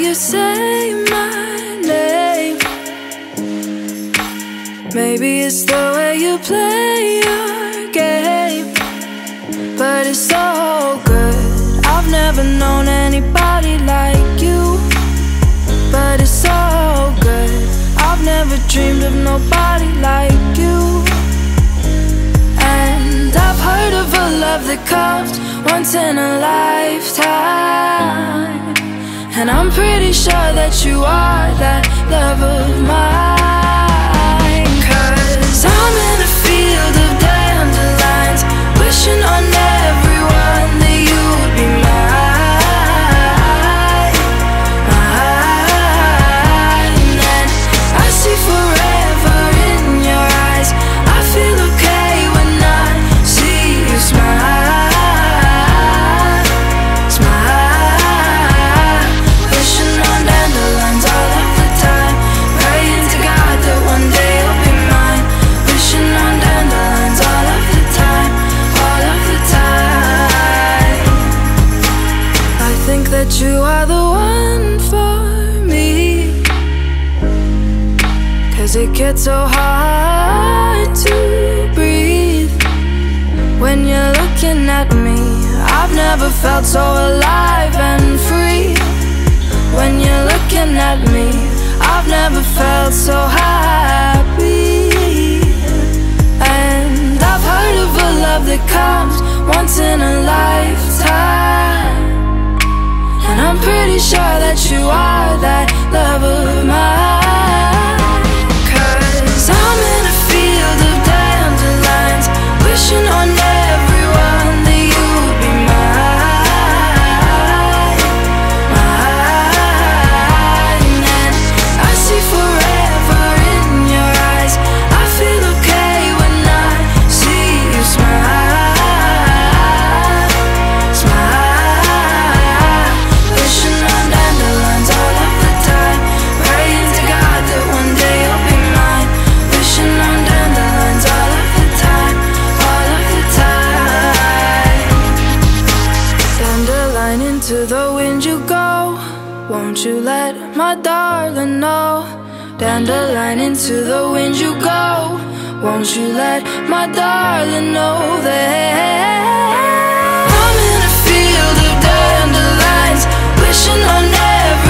you say my name. Maybe it's the way you play your game, but it's so good. I've never known anybody like you, but it's so good. I've never dreamed of nobody like you. And I've heard of a love that comes once in a lifetime, and I'm pretty sure that you are that love of mine. 'Cause I'm in a field of dandelions, wishing on everyone that you would be mine, mine. And I see forever in your eyes. I feel okay when I see you smile, smile. Wishing on dandelions all of the time, praying to God that one day you'll be mine. Wishing on dandelions all of the time, all of the time. I think that you are the one for me, 'cause it gets so hard to breathe when you're looking at me. I've never felt so alive and free. When you're looking at me, I've never felt so happy. And I've heard of a love that comes once in a lifetime, and I'm pretty sure that you are that love of mine. 'Cause I'm in a field of dandelions, wishing on everyone that you would be mine, mine. And I see forever in your eyes. I feel okay when I see you smile, smile. Wishing on dandelions all of the time, praying to God that one day you'll be mine. Wishing on dandelions all of the time, all of the time. Dandelion, into the wind you go, won't you let my darling know? Dandelion, into the wind you go, won't you let my darling know that I'm in a field of dandelions, wishing on everyone